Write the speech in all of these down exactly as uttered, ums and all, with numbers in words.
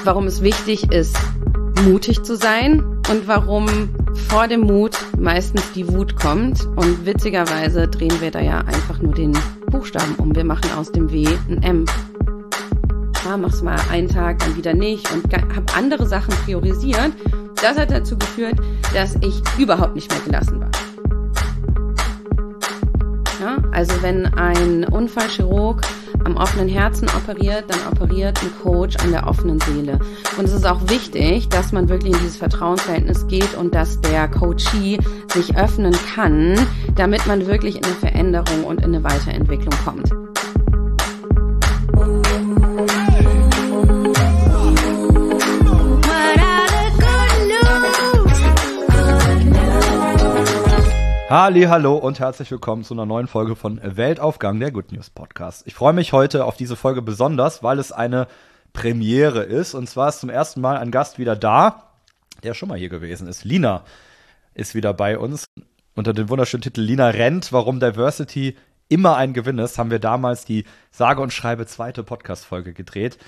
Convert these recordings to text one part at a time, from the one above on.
warum es wichtig ist, mutig zu sein und warum vor dem Mut meistens die Wut kommt. Und witzigerweise drehen wir da ja einfach nur den Buchstaben um. Wir machen aus dem W ein M. Ja, mach's mal einen Tag, dann wieder nicht und habe andere Sachen priorisiert. Das hat dazu geführt, dass ich überhaupt nicht mehr gelassen war. Ja, also wenn ein Unfallchirurg am offenen Herzen operiert, dann operiert ein Coach an der offenen Seele. Und es ist auch wichtig, dass man wirklich in dieses Vertrauensverhältnis geht und dass der Coachee sich öffnen kann, damit man wirklich in eine Veränderung und in eine Weiterentwicklung kommt. Halli, hallo und herzlich willkommen zu einer neuen Folge von Weltaufgang, der Good News Podcast. Ich freue mich heute auf diese Folge besonders, weil es eine Premiere ist. Und zwar ist zum ersten Mal ein Gast wieder da, der schon mal hier gewesen ist. Lina ist wieder bei uns. Unter dem wunderschönen Titel Lina rennt, warum Diversity immer ein Gewinn ist, haben wir damals die sage und schreibe zweite Podcast-Folge gedreht.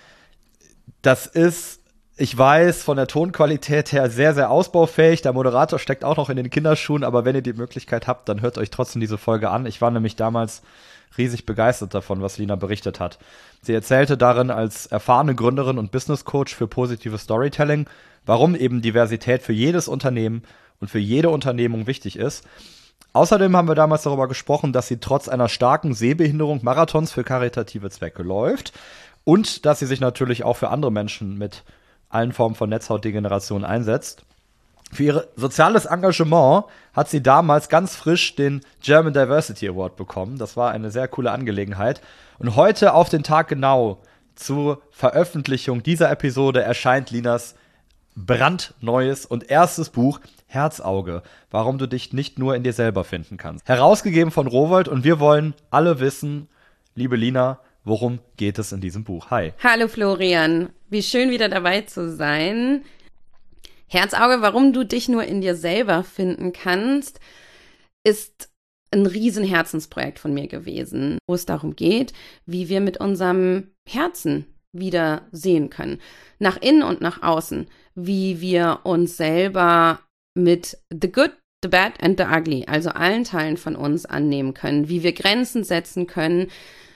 Das ist... Ich weiß, von der Tonqualität her sehr, sehr ausbaufähig. Der Moderator steckt auch noch in den Kinderschuhen, aber wenn ihr die Möglichkeit habt, dann hört euch trotzdem diese Folge an. Ich war nämlich damals riesig begeistert davon, was Lina berichtet hat. Sie erzählte darin als erfahrene Gründerin und Business Coach für positives Storytelling, warum eben Diversität für jedes Unternehmen und für jede Unternehmung wichtig ist. Außerdem haben wir damals darüber gesprochen, dass sie trotz einer starken Sehbehinderung Marathons für karitative Zwecke läuft und dass sie sich natürlich auch für andere Menschen mit allen Formen von Netzhautdegeneration einsetzt. Für ihr soziales Engagement hat sie damals ganz frisch den German Diversity Award bekommen. Das war eine sehr coole Angelegenheit. Und heute auf den Tag genau zur Veröffentlichung dieser Episode erscheint Linas brandneues und erstes Buch Herzauge, warum du dich nicht nur in dir selber finden kannst. Herausgegeben von Rowohlt und wir wollen alle wissen, liebe Lina, worum geht es in diesem Buch? Hi. Hallo Florian, wie schön wieder dabei zu sein. Herzauge, warum du dich nur in dir selber finden kannst, ist ein riesen Herzensprojekt von mir gewesen, wo es darum geht, wie wir mit unserem Herzen wieder sehen können. Nach innen und nach außen, wie wir uns selber mit the good, the bad and the ugly, also allen Teilen von uns annehmen können, wie wir Grenzen setzen können,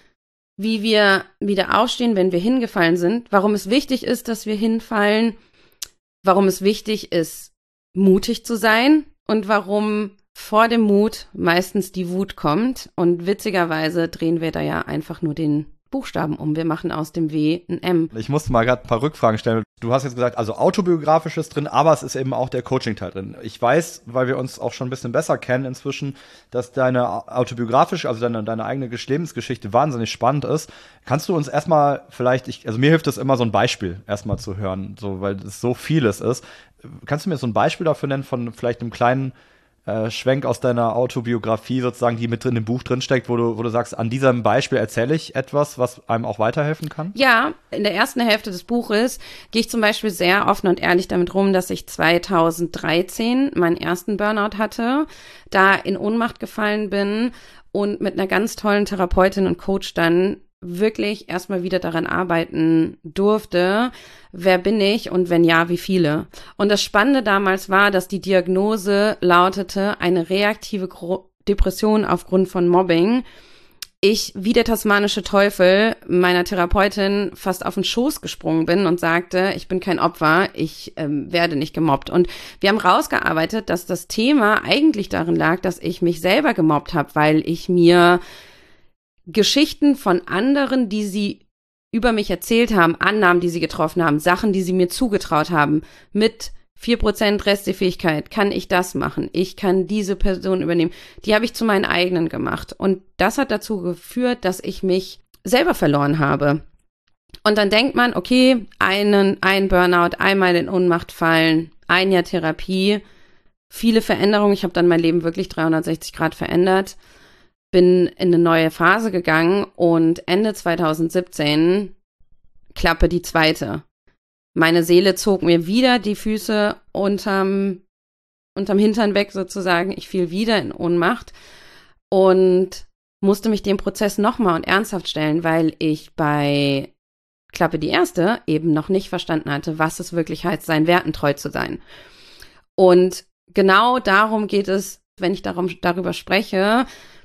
wie wir wieder aufstehen, wenn wir hingefallen sind, warum es wichtig ist, dass wir hinfallen, warum es wichtig ist, mutig zu sein und warum vor dem Mut meistens die Wut kommt. Und witzigerweise drehen wir da ja einfach nur den Buchstaben um. Wir machen aus dem W ein M. Ich musste mal gerade ein paar Rückfragen stellen. Du hast jetzt gesagt, also autobiografisches drin, aber es ist eben auch der Coaching-Teil drin. Ich weiß, weil wir uns auch schon ein bisschen besser kennen inzwischen, dass deine autobiografische, also deine, deine eigene Lebensgeschichte wahnsinnig spannend ist. Kannst du uns erstmal vielleicht, ich, also mir hilft es immer, so ein Beispiel erstmal zu hören, so, weil es so vieles ist. Kannst du mir so ein Beispiel dafür nennen von vielleicht einem kleinen Äh, Schwenk aus deiner Autobiografie sozusagen, die mit drin im Buch drinsteckt, wo du, wo du sagst, an diesem Beispiel erzähle ich etwas, was einem auch weiterhelfen kann? Ja, in der ersten Hälfte des Buches gehe ich zum Beispiel sehr offen und ehrlich damit rum, dass ich zweitausenddreizehn meinen ersten Burnout hatte, da in Ohnmacht gefallen bin und mit einer ganz tollen Therapeutin und Coach dann wirklich erstmal wieder daran arbeiten durfte, wer bin ich und wenn ja, wie viele. Und das Spannende damals war, dass die Diagnose lautete, eine reaktive Gro- Depression aufgrund von Mobbing. Ich, wie der tasmanische Teufel, meiner Therapeutin fast auf den Schoß gesprungen bin und sagte, ich bin kein Opfer, ich ähm, werde nicht gemobbt. Und wir haben rausgearbeitet, dass das Thema eigentlich darin lag, dass ich mich selber gemobbt habe, weil ich mir Geschichten von anderen, die sie über mich erzählt haben, Annahmen, die sie getroffen haben, Sachen, die sie mir zugetraut haben, mit vier Prozent Restefähigkeit kann ich das machen, ich kann diese Person übernehmen, die habe ich zu meinen eigenen gemacht. Und das hat dazu geführt, dass ich mich selber verloren habe. Und dann denkt man, okay, einen, ein Burnout, einmal in Ohnmacht fallen, ein Jahr Therapie, viele Veränderungen, ich habe dann mein Leben wirklich dreihundertsechzig Grad verändert, bin in eine neue Phase gegangen und Ende zweitausendsiebzehn Klappe die zweite. Meine Seele zog mir wieder die Füße unterm, unterm Hintern weg sozusagen. Ich fiel wieder in Ohnmacht und musste mich dem Prozess nochmal und ernsthaft stellen, weil ich bei Klappe die erste, eben noch nicht verstanden hatte, was es wirklich heißt, seinen Werten treu zu sein. Und genau darum geht es, wenn ich darum, darüber spreche,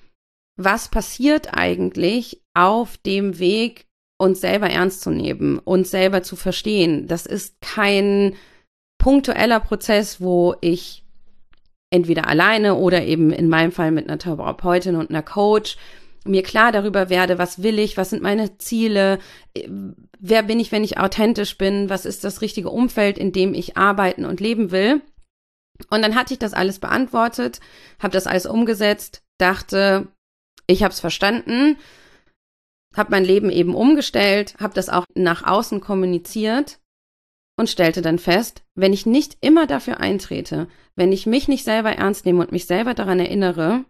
was passiert eigentlich auf dem Weg, uns selber ernst zu nehmen, uns selber zu verstehen. Das ist kein punktueller Prozess, wo ich entweder alleine oder eben in meinem Fall mit einer Therapeutin und einer Coach mir klar darüber werde, was will ich, was sind meine Ziele, wer bin ich, wenn ich authentisch bin, was ist das richtige Umfeld, in dem ich arbeiten und leben will. Und dann hatte ich das alles beantwortet, habe das alles umgesetzt, dachte, ich habe es verstanden, habe mein Leben eben umgestellt, habe das auch nach außen kommuniziert und stellte dann fest, wenn ich nicht immer dafür eintrete, wenn ich mich nicht selber ernst nehme und mich selber daran erinnere,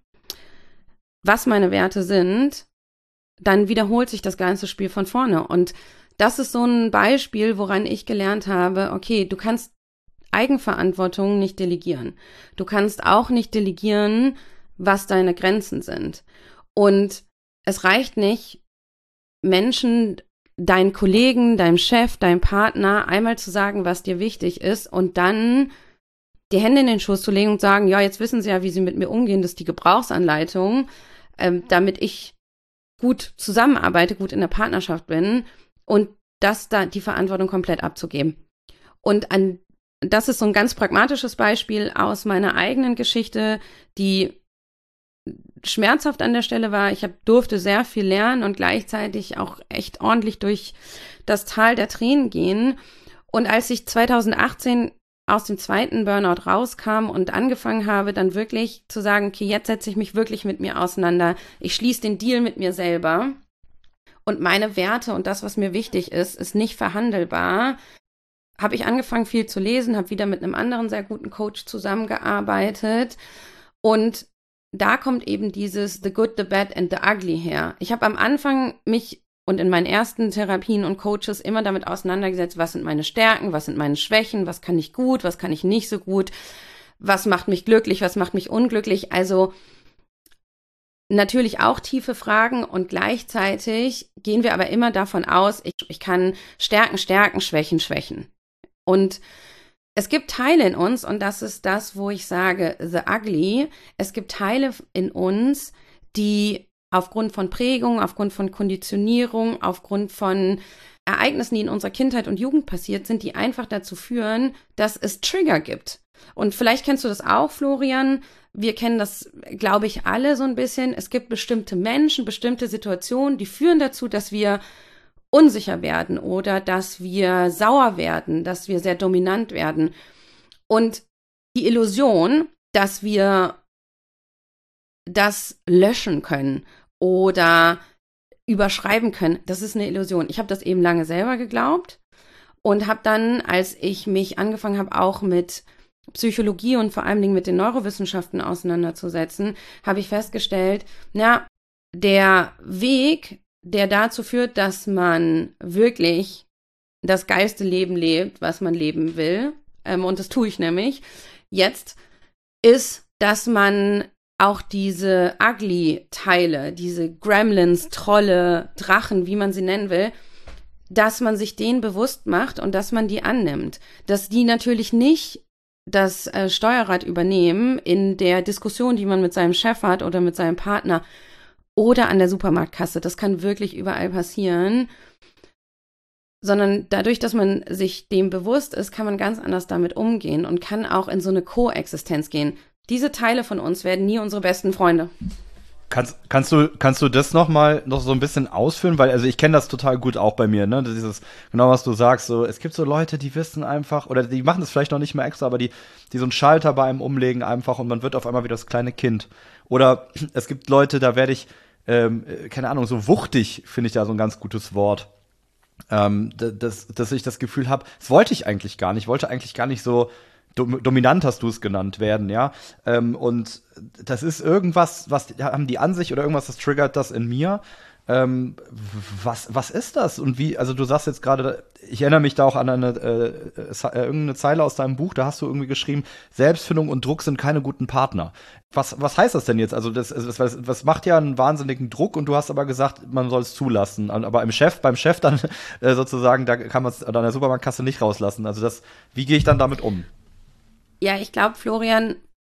was meine Werte sind, dann wiederholt sich das ganze Spiel von vorne. Und das ist so ein Beispiel, woran ich gelernt habe, okay, du kannst Eigenverantwortung nicht delegieren. Du kannst auch nicht delegieren, was deine Grenzen sind. Und es reicht nicht, Menschen, deinen Kollegen, deinem Chef, deinem Partner einmal zu sagen, was dir wichtig ist und dann die Hände in den Schoß zu legen und sagen, ja, jetzt wissen sie ja, wie sie mit mir umgehen, das ist die Gebrauchsanleitung, ähm, damit ich gut zusammenarbeite, gut in der Partnerschaft bin und das da die Verantwortung komplett abzugeben. Und an das ist so ein ganz pragmatisches Beispiel aus meiner eigenen Geschichte, die schmerzhaft an der Stelle war. Ich hab, durfte sehr viel lernen und gleichzeitig auch echt ordentlich durch das Tal der Tränen gehen. Und als ich zwanzig achtzehn aus dem zweiten Burnout rauskam und angefangen habe, dann wirklich zu sagen, okay, jetzt setze ich mich wirklich mit mir auseinander. Ich schließe den Deal mit mir selber. Und meine Werte und das, was mir wichtig ist, ist nicht verhandelbar. Habe ich angefangen, viel zu lesen, habe wieder mit einem anderen sehr guten Coach zusammengearbeitet. Und da kommt eben dieses The Good, The Bad and The Ugly her. Ich habe am Anfang mich und in meinen ersten Therapien und Coaches immer damit auseinandergesetzt, was sind meine Stärken, was sind meine Schwächen, was kann ich gut, was kann ich nicht so gut, was macht mich glücklich, was macht mich unglücklich. Also natürlich auch tiefe Fragen und gleichzeitig gehen wir aber immer davon aus, ich, ich kann Stärken, Stärken, Schwächen, Schwächen. Und es gibt Teile in uns, und das ist das, wo ich sage, the ugly, es gibt Teile in uns, die aufgrund von Prägung, aufgrund von Konditionierung, aufgrund von Ereignissen, die in unserer Kindheit und Jugend passiert sind, die einfach dazu führen, dass es Trigger gibt. Und vielleicht kennst du das auch, Florian. Wir kennen das, glaube ich, alle so ein bisschen. Es gibt bestimmte Menschen, bestimmte Situationen, die führen dazu, dass wir unsicher werden oder dass wir sauer werden, dass wir sehr dominant werden. Und die Illusion, dass wir das löschen können oder überschreiben können, das ist eine Illusion. Ich habe das eben lange selber geglaubt und habe dann, als ich mich angefangen habe, auch mit Psychologie und vor allen Dingen mit den Neurowissenschaften auseinanderzusetzen, habe ich festgestellt, na, der Weg, der dazu führt, dass man wirklich das geilste Leben lebt, was man leben will, ähm, und das tue ich nämlich jetzt, ist, dass man auch diese Ugly-Teile, diese Gremlins, Trolle, Drachen, wie man sie nennen will, dass man sich denen bewusst macht und dass man die annimmt. Dass die natürlich nicht das äh, Steuerrad übernehmen in der Diskussion, die man mit seinem Chef hat oder mit seinem Partner oder an der Supermarktkasse. Das kann wirklich überall passieren. Sondern dadurch, dass man sich dem bewusst ist, kann man ganz anders damit umgehen und kann auch in so eine Koexistenz gehen. Diese Teile von uns werden nie unsere besten Freunde. Kannst, kannst du, kannst du das noch mal noch so ein bisschen ausführen? Weil, also ich kenne das total gut auch bei mir, ne? Dieses, genau was du sagst, so, es gibt so Leute, die wissen einfach, oder die machen das vielleicht noch nicht mehr extra, aber die, die so einen Schalter bei einem umlegen einfach und man wird auf einmal wie das kleine Kind. Oder es gibt Leute, da werde ich, ähm, keine Ahnung, so wuchtig, finde ich da so ein ganz gutes Wort. Ähm, dass, dass ich das Gefühl habe, das wollte ich eigentlich gar nicht, ich wollte eigentlich gar nicht so dominant, hast du es genannt, werden, ja. Ähm, und das ist irgendwas, was haben die an sich oder irgendwas, das triggert das in mir. Ähm, was, was ist das? Und wie, also du sagst jetzt gerade, ich erinnere mich da auch an eine äh, äh, irgendeine Zeile aus deinem Buch, da hast du irgendwie geschrieben, Selbstfindung und Druck sind keine guten Partner. Was, was heißt das denn jetzt? Also das, das, das, das macht ja einen wahnsinnigen Druck und du hast aber gesagt, man soll es zulassen. Aber im Chef, beim Chef dann äh, sozusagen, da kann man es an der Supermarktkasse nicht rauslassen. Also das, wie gehe ich dann damit um? Ja, ich glaube, Florian,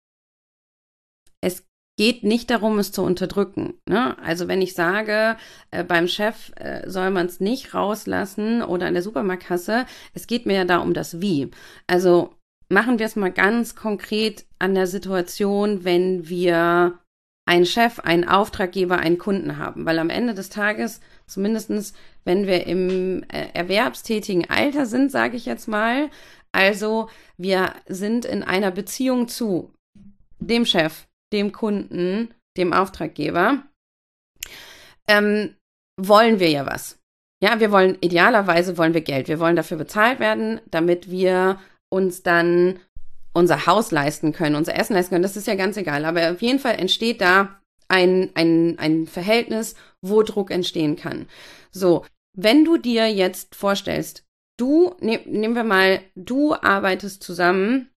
es geht nicht darum, es zu unterdrücken. Ne? Also wenn ich sage, äh, beim Chef äh, soll man es nicht rauslassen oder an der Supermarktkasse, es geht mir ja da um das Wie. Also machen wir es mal ganz konkret an der Situation, wenn wir einen Chef, einen Auftraggeber, einen Kunden haben. Weil am Ende des Tages, zumindestens wenn wir im äh, erwerbstätigen Alter sind, sage ich jetzt mal, also wir sind in einer Beziehung zu dem Chef, dem Kunden, dem Auftraggeber, ähm, wollen wir ja was. Ja, wir wollen, idealerweise wollen wir Geld. Wir wollen dafür bezahlt werden, damit wir uns dann unser Haus leisten können, unser Essen leisten können. Das ist ja ganz egal. Aber auf jeden Fall entsteht da ein, ein, ein Verhältnis, wo Druck entstehen kann. So, wenn du dir jetzt vorstellst, du, ne, nehmen wir mal, du arbeitest zusammen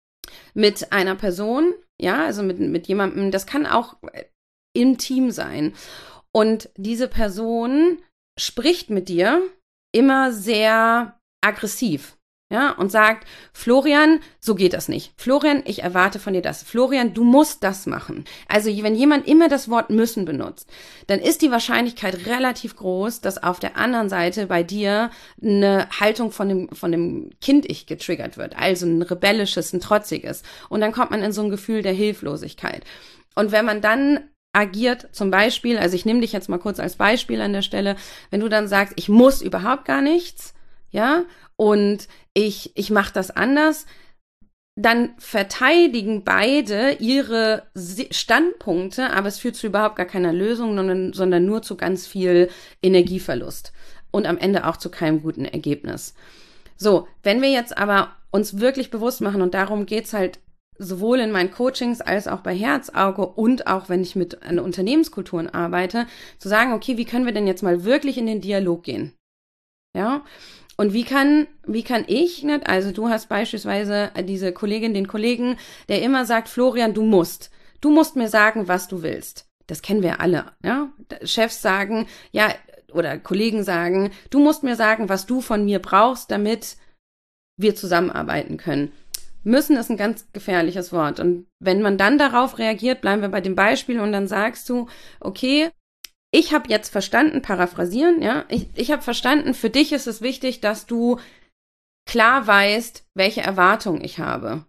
mit einer Person, ja, also mit, mit jemandem, das kann auch im Team sein. Und diese Person spricht mit dir immer sehr aggressiv, ja, und sagt, Florian, so geht das nicht. Florian, ich erwarte von dir das. Florian, du musst das machen. Also wenn jemand immer das Wort müssen benutzt, dann ist die Wahrscheinlichkeit relativ groß, dass auf der anderen Seite bei dir eine Haltung von dem, von dem Kind-Ich getriggert wird. Also ein rebellisches, ein trotziges. Und dann kommt man in so ein Gefühl der Hilflosigkeit. Und wenn man dann agiert, zum Beispiel, also ich nehme dich jetzt mal kurz als Beispiel an der Stelle, wenn du dann sagst, ich muss überhaupt gar nichts, ja, und ich, ich mache das anders, dann verteidigen beide ihre Standpunkte, aber es führt zu überhaupt gar keiner Lösung, sondern, sondern nur zu ganz viel Energieverlust und am Ende auch zu keinem guten Ergebnis. So, wenn wir jetzt aber uns wirklich bewusst machen, und darum geht's halt sowohl in meinen Coachings als auch bei Herz, Auge und auch wenn ich mit an Unternehmenskulturen arbeite, zu sagen, okay, wie können wir denn jetzt mal wirklich in den Dialog gehen? Ja, und wie kann, wie kann ich, nicht? Also du hast beispielsweise diese Kollegin, den Kollegen, der immer sagt, Florian, du musst. Du musst mir sagen, was du willst. Das kennen wir alle, ja? Chefs sagen, ja, oder Kollegen sagen, du musst mir sagen, was du von mir brauchst, damit wir zusammenarbeiten können. Müssen ist ein ganz gefährliches Wort. Und wenn man dann darauf reagiert, bleiben wir bei dem Beispiel und dann sagst du, okay, ich habe jetzt verstanden, paraphrasieren, ja, ich, ich habe verstanden, für dich ist es wichtig, dass du klar weißt, welche Erwartungen ich habe.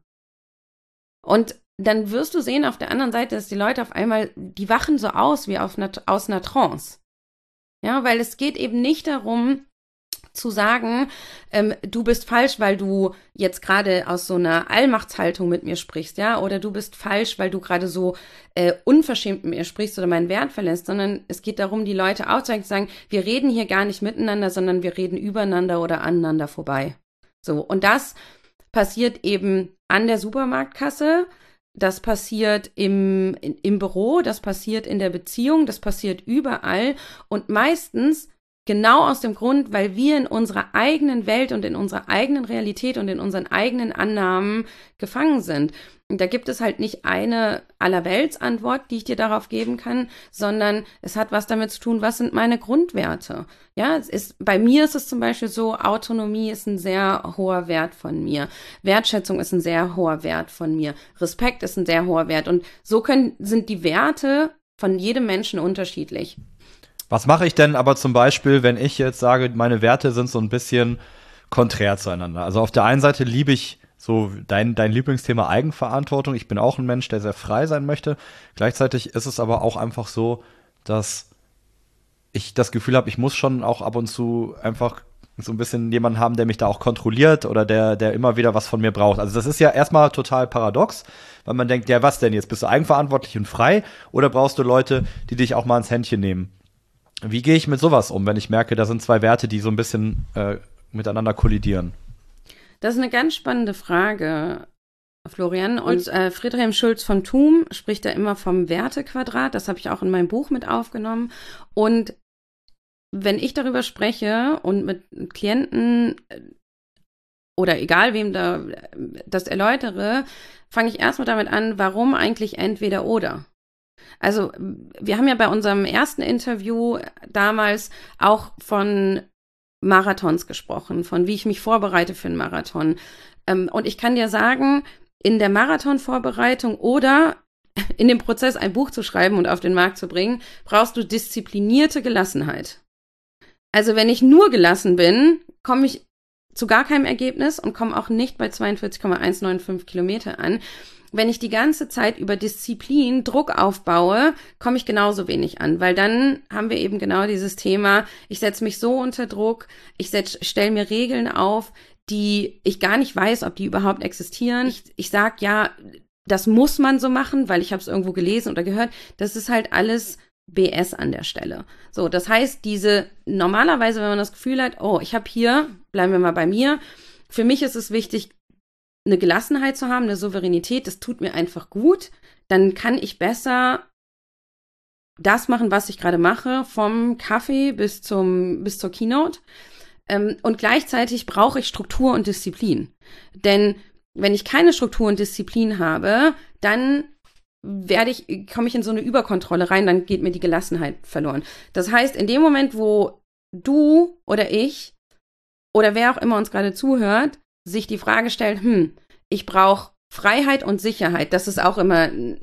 Und dann wirst du sehen auf der anderen Seite, dass die Leute auf einmal, die wachen so aus wie auf einer, aus einer Trance. Ja, weil es geht eben nicht darum, zu sagen, ähm, du bist falsch, weil du jetzt gerade aus so einer Allmachtshaltung mit mir sprichst, ja, oder du bist falsch, weil du gerade so äh, unverschämt mit mir sprichst oder meinen Wert verlässt, sondern es geht darum, die Leute aufzuzeigen, zu sagen, wir reden hier gar nicht miteinander, sondern wir reden übereinander oder aneinander vorbei. So, und das passiert eben an der Supermarktkasse, das passiert im, in, im Büro, das passiert in der Beziehung, das passiert überall und meistens genau aus dem Grund, weil wir in unserer eigenen Welt und in unserer eigenen Realität und in unseren eigenen Annahmen gefangen sind. Und da gibt es halt nicht eine Allerweltsantwort, die ich dir darauf geben kann, sondern es hat was damit zu tun, was sind meine Grundwerte? Ja, es ist, bei mir ist es zum Beispiel so, Autonomie ist ein sehr hoher Wert von mir. Wertschätzung ist ein sehr hoher Wert von mir. Respekt ist ein sehr hoher Wert. Und so können, sind die Werte von jedem Menschen unterschiedlich. Was mache ich denn aber zum Beispiel, wenn ich jetzt sage, meine Werte sind so ein bisschen konträr zueinander? Also auf der einen Seite liebe ich so dein, dein Lieblingsthema Eigenverantwortung. Ich bin auch ein Mensch, der sehr frei sein möchte. Gleichzeitig ist es aber auch einfach so, dass ich das Gefühl habe, ich muss schon auch ab und zu einfach so ein bisschen jemanden haben, der mich da auch kontrolliert oder der, der immer wieder was von mir braucht. Also das ist ja erstmal total paradox, weil man denkt, ja, was denn jetzt? Bist du eigenverantwortlich und frei oder brauchst du Leute, die dich auch mal ins Händchen nehmen? Wie gehe ich mit sowas um, wenn ich merke, da sind zwei Werte, die so ein bisschen äh, miteinander kollidieren? Das ist eine ganz spannende Frage, Florian. Und äh, Friedrich Schulz von Thum spricht da immer vom Wertequadrat. Das habe ich auch in meinem Buch mit aufgenommen. Und wenn ich darüber spreche und mit Klienten oder egal wem da das erläutere, fange ich erstmal damit an, warum eigentlich entweder oder. Also wir haben ja bei unserem ersten Interview damals auch von Marathons gesprochen, von wie ich mich vorbereite für einen Marathon. Und ich kann dir sagen, in der Marathonvorbereitung oder in dem Prozess, ein Buch zu schreiben und auf den Markt zu bringen, brauchst du disziplinierte Gelassenheit. Also wenn ich nur gelassen bin, komme ich zu gar keinem Ergebnis und komme auch nicht bei zweiundvierzig Komma hundertfünfundneunzig Kilometer an. Wenn ich die ganze Zeit über Disziplin Druck aufbaue, komme ich genauso wenig an, weil dann haben wir eben genau dieses Thema, ich setze mich so unter Druck, ich stelle mir Regeln auf, die ich gar nicht weiß, ob die überhaupt existieren. Ich, ich sage, ja, das muss man so machen, weil ich habe es irgendwo gelesen oder gehört. Das ist halt alles B S an der Stelle. So, das heißt, diese, normalerweise, wenn man das Gefühl hat, oh, ich habe hier, bleiben wir mal bei mir, für mich ist es wichtig, eine Gelassenheit zu haben, eine Souveränität, das tut mir einfach gut, dann kann ich besser das machen, was ich gerade mache, vom Kaffee bis zum bis zur Keynote. Ähm, und gleichzeitig brauche ich Struktur und Disziplin. Denn wenn ich keine Struktur und Disziplin habe, dann werde ich, komme ich in so eine Überkontrolle rein, dann geht mir die Gelassenheit verloren. Das heißt, in dem Moment, wo du oder ich oder wer auch immer uns gerade zuhört, sich die Frage stellt, hm, ich brauche Freiheit und Sicherheit. Das ist auch immer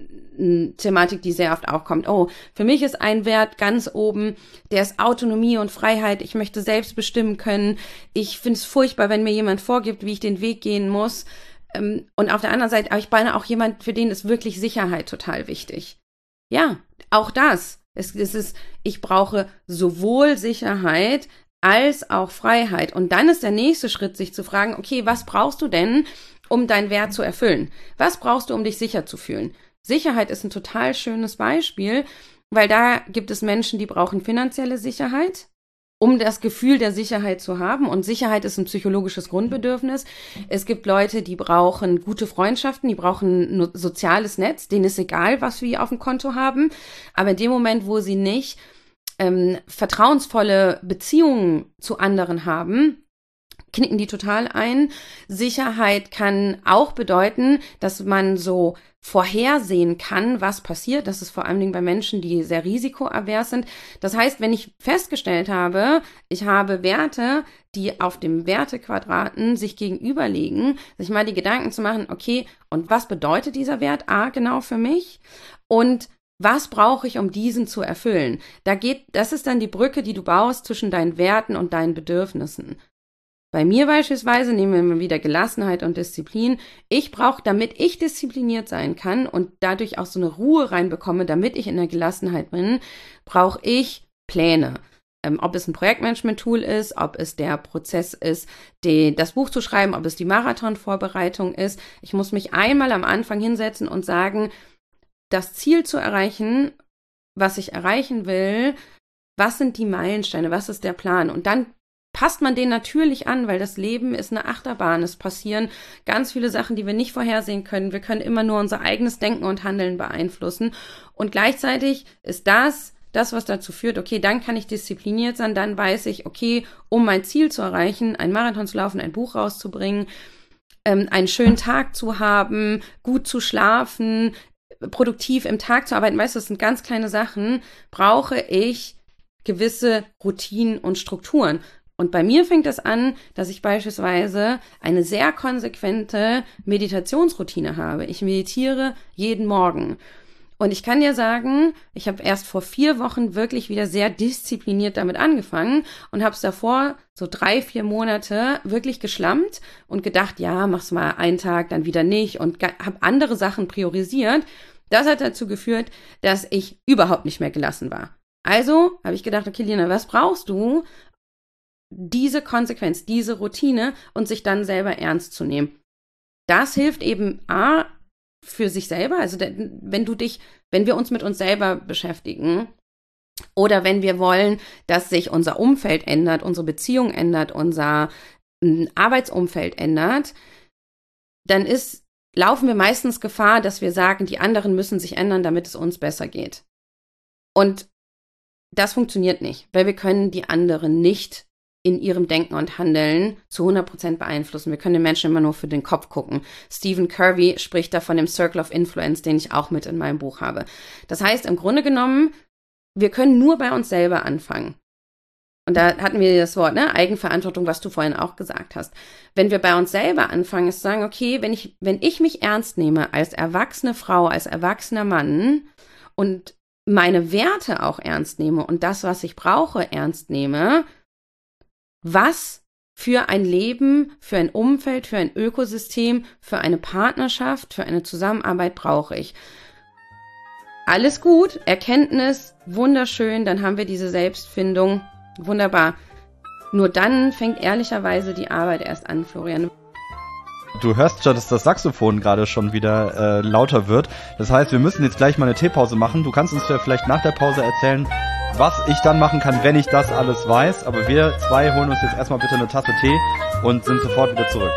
eine Thematik, die sehr oft aufkommt. Oh, für mich ist ein Wert ganz oben, der ist Autonomie und Freiheit. Ich möchte selbst bestimmen können. Ich finde es furchtbar, wenn mir jemand vorgibt, wie ich den Weg gehen muss. Und auf der anderen Seite, aber ich bin auch jemand, für den ist wirklich Sicherheit total wichtig. Ja, auch das. Es, es ist, ich brauche sowohl Sicherheit als auch Freiheit. Und dann ist der nächste Schritt, sich zu fragen, okay, was brauchst du denn, um deinen Wert zu erfüllen? Was brauchst du, um dich sicher zu fühlen? Sicherheit ist ein total schönes Beispiel, weil da gibt es Menschen, die brauchen finanzielle Sicherheit, um das Gefühl der Sicherheit zu haben. Und Sicherheit ist ein psychologisches Grundbedürfnis. Es gibt Leute, die brauchen gute Freundschaften, die brauchen ein soziales Netz, denen ist egal, was wir auf dem Konto haben. Aber in dem Moment, wo sie nicht ähm, vertrauensvolle Beziehungen zu anderen haben, knicken die total ein. Sicherheit kann auch bedeuten, dass man so vorhersehen kann, was passiert. Das ist vor allen Dingen bei Menschen, die sehr risikoavers sind. Das heißt, wenn ich festgestellt habe, ich habe Werte, die auf dem Wertequadraten sich gegenüberliegen, sich mal die Gedanken zu machen, okay, und was bedeutet dieser Wert A genau für mich? Und was brauche ich, um diesen zu erfüllen? Da geht, das ist dann die Brücke, die du baust zwischen deinen Werten und deinen Bedürfnissen. Bei mir beispielsweise nehmen wir mal wieder Gelassenheit und Disziplin. Ich brauche, damit ich diszipliniert sein kann und dadurch auch so eine Ruhe reinbekomme, damit ich in der Gelassenheit bin, brauche ich Pläne. Ähm, ob es ein Projektmanagement-Tool ist, ob es der Prozess ist, die, das Buch zu schreiben, ob es die Marathonvorbereitung ist. Ich muss mich einmal am Anfang hinsetzen und sagen, das Ziel zu erreichen, was ich erreichen will, was sind die Meilensteine, was ist der Plan? Und dann passt man den natürlich an, weil das Leben ist eine Achterbahn. Es passieren ganz viele Sachen, die wir nicht vorhersehen können. Wir können immer nur unser eigenes Denken und Handeln beeinflussen. Und gleichzeitig ist das, das, was dazu führt, okay, dann kann ich diszipliniert sein, dann weiß ich, okay, um mein Ziel zu erreichen, einen Marathon zu laufen, ein Buch rauszubringen, ähm, einen schönen Tag zu haben, gut zu schlafen, produktiv im Tag zu arbeiten, weißt du, das sind ganz kleine Sachen, brauche ich gewisse Routinen und Strukturen. Und bei mir fängt es an, dass ich beispielsweise eine sehr konsequente Meditationsroutine habe. Ich meditiere jeden Morgen. Und ich kann dir sagen, ich habe erst vor vier Wochen wirklich wieder sehr diszipliniert damit angefangen und habe es davor so drei, vier Monate wirklich geschlammt und gedacht, ja, mach's mal einen Tag, dann wieder nicht und habe andere Sachen priorisiert. Das hat dazu geführt, dass ich überhaupt nicht mehr gelassen war. Also habe ich gedacht, okay, Lina, was brauchst du? Diese Konsequenz, diese Routine und sich dann selber ernst zu nehmen. Das hilft eben A, für sich selber, also wenn du dich, wenn wir uns mit uns selber beschäftigen oder wenn wir wollen, dass sich unser Umfeld ändert, unsere Beziehung ändert, unser Arbeitsumfeld ändert, dann ist, laufen wir meistens Gefahr, dass wir sagen, die anderen müssen sich ändern, damit es uns besser geht. Und das funktioniert nicht, weil wir können die anderen nicht in ihrem Denken und Handeln zu hundert Prozent beeinflussen. Wir können den Menschen immer nur für den Kopf gucken. Stephen Covey spricht da von dem Circle of Influence, den ich auch mit in meinem Buch habe. Das heißt, im Grunde genommen, wir können nur bei uns selber anfangen. Und da hatten wir das Wort, ne, Eigenverantwortung, was du vorhin auch gesagt hast. Wenn wir bei uns selber anfangen, ist zu sagen, okay, wenn ich, wenn ich mich ernst nehme als erwachsene Frau, als erwachsener Mann und meine Werte auch ernst nehme und das, was ich brauche, ernst nehme, was für ein Leben, für ein Umfeld, für ein Ökosystem, für eine Partnerschaft, für eine Zusammenarbeit brauche ich. Alles gut, Erkenntnis, wunderschön, dann haben wir diese Selbstfindung, wunderbar. Nur dann fängt ehrlicherweise die Arbeit erst an, Florian. Du hörst schon, dass das Saxophon gerade schon wieder äh, lauter wird. Das heißt, wir müssen jetzt gleich mal eine Teepause machen. Du kannst uns ja vielleicht nach der Pause erzählen, was ich dann machen kann, wenn ich das alles weiß. Aber wir zwei holen uns jetzt erstmal bitte eine Tasse Tee und sind sofort wieder zurück.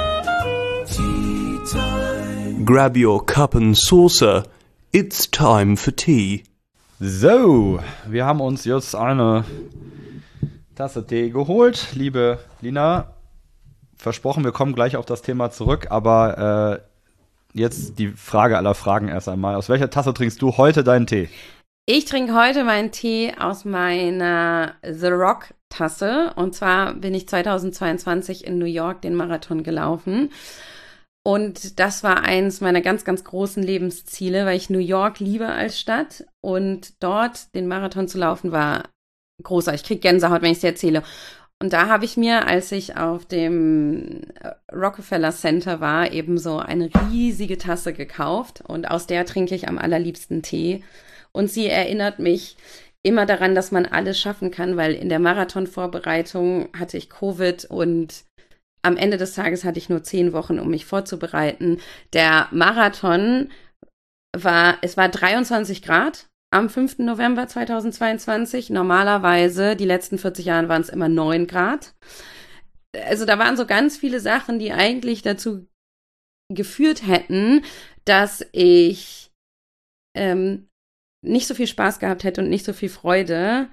Grab your cup and saucer. It's time for tea. So, wir haben uns jetzt eine Tasse Tee geholt. Liebe Lina, versprochen, wir kommen gleich auf das Thema zurück. Aber äh, jetzt die Frage aller Fragen erst einmal. Aus welcher Tasse trinkst du heute deinen Tee? Ich trinke heute meinen Tee aus meiner The Rock Tasse. Und zwar bin ich zweitausendzweiundzwanzig in New York den Marathon gelaufen. Und das war eins meiner ganz, ganz großen Lebensziele, weil ich New York liebe als Stadt. Und dort den Marathon zu laufen war großartig. Ich kriege Gänsehaut, wenn ich es dir erzähle. Und da habe ich mir, als ich auf dem Rockefeller Center war, eben so eine riesige Tasse gekauft. Und aus der trinke ich am allerliebsten Tee. Und sie erinnert mich immer daran, dass man alles schaffen kann, weil in der Marathonvorbereitung hatte ich Covid und am Ende des Tages hatte ich nur zehn Wochen, um mich vorzubereiten. Der Marathon war, es war dreiundzwanzig Grad am fünften November zweitausendzweiundzwanzig. Normalerweise, die letzten vierzig Jahre waren es immer neun Grad. Also da waren so ganz viele Sachen, die eigentlich dazu geführt hätten, dass ich ähm, nicht so viel Spaß gehabt hätte und nicht so viel Freude.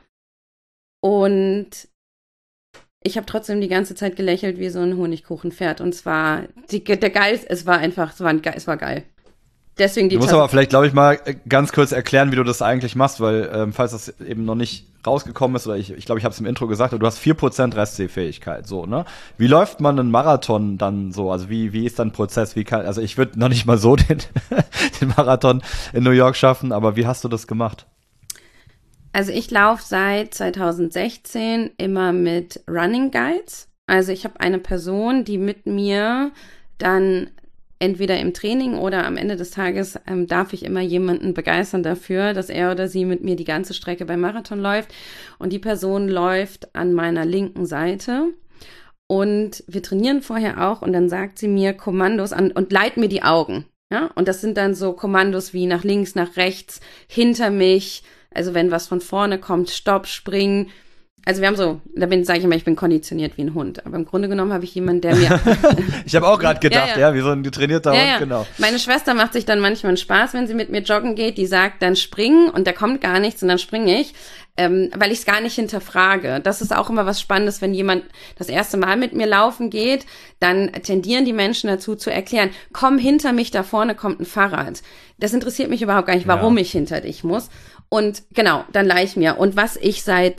Und ich habe trotzdem die ganze Zeit gelächelt wie so ein Honigkuchenpferd. Und zwar, die, der Geil, es war einfach, es war, es war geil. Deswegen die Du musst Tasse. aber vielleicht, glaube ich, mal ganz kurz erklären, wie du das eigentlich machst, weil, ähm, falls das eben noch nicht rausgekommen ist, oder ich glaube, ich, glaub, ich habe es im Intro gesagt, du hast vier Prozent Restsehfähigkeit, so, ne? Wie läuft man einen Marathon dann so? Also wie, wie ist dann ein Prozess? Wie kann, also ich würde noch nicht mal so den, den Marathon in New York schaffen, aber wie hast du das gemacht? Also ich laufe seit zweitausendsechzehn immer mit Running Guides. Also ich habe eine Person, die mit mir dann entweder im Training oder am Ende des Tages ähm, darf ich immer jemanden begeistern dafür, dass er oder sie mit mir die ganze Strecke beim Marathon läuft. Und die Person läuft an meiner linken Seite. Und wir trainieren vorher auch und dann sagt sie mir Kommandos an und leiht mir die Augen. Ja? Und das sind dann so Kommandos wie nach links, nach rechts, hinter mich. Also wenn was von vorne kommt, stopp, spring. Also wir haben so, da bin sage ich immer, ich bin konditioniert wie ein Hund. Aber im Grunde genommen habe ich jemanden, der mir... Ich habe auch gerade gedacht, ja, ja. ja, wie so ein getrainierter ja, Hund, ja. genau. Meine Schwester macht sich dann manchmal einen Spaß, wenn sie mit mir joggen geht. Die sagt dann springen und da kommt gar nichts und dann springe ich, ähm, weil ich es gar nicht hinterfrage. Das ist auch immer was Spannendes, wenn jemand das erste Mal mit mir laufen geht, dann tendieren die Menschen dazu zu erklären, komm hinter mich, da vorne kommt ein Fahrrad. Das interessiert mich überhaupt gar nicht, warum Ja. ich hinter dich muss. Und genau, dann leih ich mir. Und was ich seit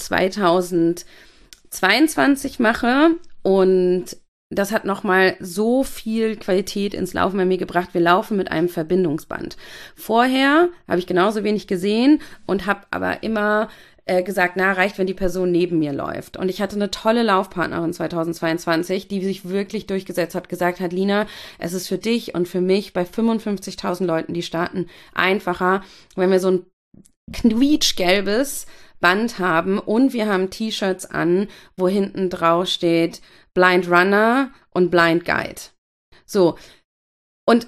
zweitausendzweiundzwanzig mache, und das hat nochmal so viel Qualität ins Laufen bei mir gebracht, wir laufen mit einem Verbindungsband. Vorher habe ich genauso wenig gesehen und habe aber immer äh, gesagt, na, reicht, wenn die Person neben mir läuft. Und ich hatte eine tolle Laufpartnerin zweitausendzweiundzwanzig, die sich wirklich durchgesetzt hat, gesagt hat, Lina, es ist für dich und für mich bei fünfundfünfzigtausend Leuten, die starten, einfacher, wenn wir so ein quietschgelbes Band haben und wir haben T-Shirts an, wo hinten drauf steht Blind Runner und Blind Guide. So. Und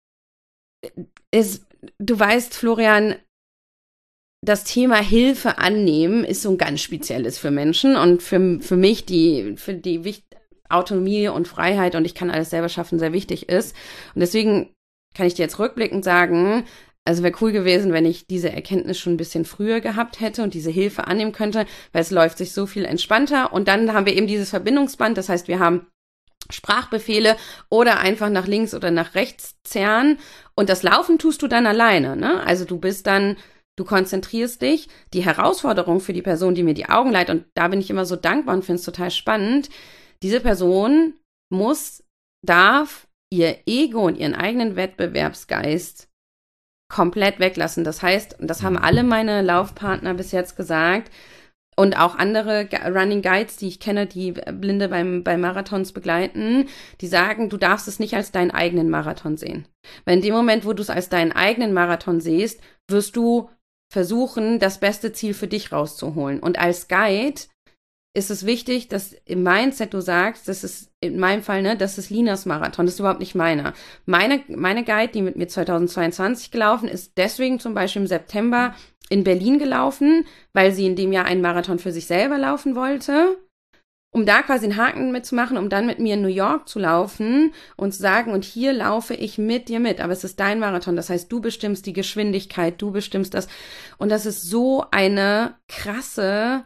es, du weißt, Florian, das Thema Hilfe annehmen ist so ein ganz spezielles für Menschen und für, für mich, die, für die Wicht- Autonomie und Freiheit und ich kann alles selber schaffen, sehr wichtig ist. Und deswegen kann ich dir jetzt rückblickend sagen, Also wäre cool gewesen, wenn ich diese Erkenntnis schon ein bisschen früher gehabt hätte und diese Hilfe annehmen könnte, weil es läuft sich so viel entspannter. Und dann haben wir eben dieses Verbindungsband. Das heißt, wir haben Sprachbefehle oder einfach nach links oder nach rechts zerren. Und das Laufen tust du dann alleine, ne? Also du bist dann, du konzentrierst dich. Die Herausforderung für die Person, die mir die Augen leitet, und da bin ich immer so dankbar und finde es total spannend, diese Person muss, darf ihr Ego und ihren eigenen Wettbewerbsgeist komplett weglassen. Das heißt, und das haben alle meine Laufpartner bis jetzt gesagt und auch andere Running Guides, die ich kenne, die Blinde beim, bei Marathons begleiten, die sagen, du darfst es nicht als deinen eigenen Marathon sehen. Weil in dem Moment, wo du es als deinen eigenen Marathon siehst, wirst du versuchen, das beste Ziel für dich rauszuholen. Und als Guide ist es wichtig, dass im Mindset du sagst, das ist in meinem Fall, ne, das ist Linas Marathon, das ist überhaupt nicht meiner. Meine, meine Guide, die mit mir zweitausendzweiundzwanzig gelaufen ist, deswegen zum Beispiel im September in Berlin gelaufen, weil sie in dem Jahr einen Marathon für sich selber laufen wollte, um da quasi einen Haken mitzumachen, um dann mit mir in New York zu laufen und zu sagen, und hier laufe ich mit dir mit, aber es ist dein Marathon, das heißt, du bestimmst die Geschwindigkeit, du bestimmst das, und das ist so eine krasse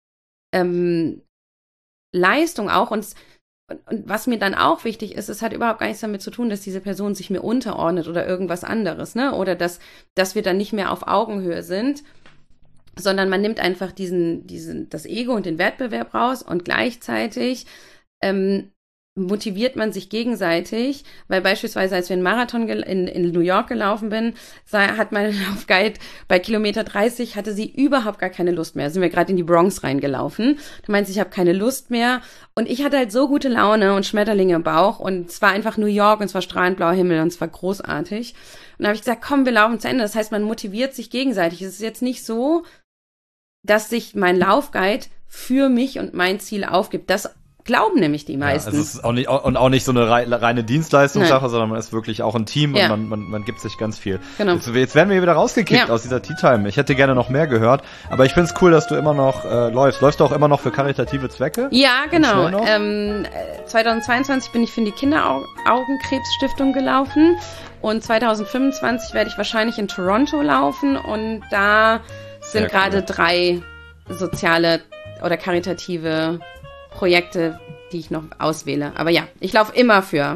ähm, Leistung auch, und, und, und was mir dann auch wichtig ist, es hat überhaupt gar nichts damit zu tun, dass diese Person sich mir unterordnet oder irgendwas anderes, ne, oder dass, dass wir dann nicht mehr auf Augenhöhe sind, sondern man nimmt einfach diesen, diesen, das Ego und den Wettbewerb raus und gleichzeitig ähm, motiviert man sich gegenseitig, weil beispielsweise, als wir einen Marathon in, in New York gelaufen bin, sah, hat meine Laufguide bei Kilometer dreißig, hatte sie überhaupt gar keine Lust mehr. Da sind wir gerade in die Bronx reingelaufen. Da meinte sie, ich habe keine Lust mehr. Und ich hatte halt so gute Laune und Schmetterlinge im Bauch. Und es war einfach New York und es war strahlend blauer Himmel und es war großartig. Und dann habe ich gesagt, komm, wir laufen zu Ende. Das heißt, man motiviert sich gegenseitig. Es ist jetzt nicht so, dass sich mein Laufguide für mich und mein Ziel aufgibt. Das glauben nämlich die meisten. Ja, also es ist auch nicht, und auch nicht so eine reine Dienstleistungssache, Nein. sondern man ist wirklich auch ein Team ja. und man, man, man gibt sich ganz viel. Genau. Jetzt, jetzt werden wir wieder rausgekickt ja. aus dieser Tea Time. Ich hätte gerne noch mehr gehört, aber ich finde es cool, dass du immer noch äh, läufst. Läufst du auch immer noch für karitative Zwecke? Ja, genau. Ähm, zweitausendzweiundzwanzig bin ich für die Kinderaugenkrebsstiftung gelaufen und zweitausendfünfundzwanzig werde ich wahrscheinlich in Toronto laufen und da sind gerade cool. drei soziale oder karitative Projekte, die ich noch auswähle. Aber ja, ich laufe immer für.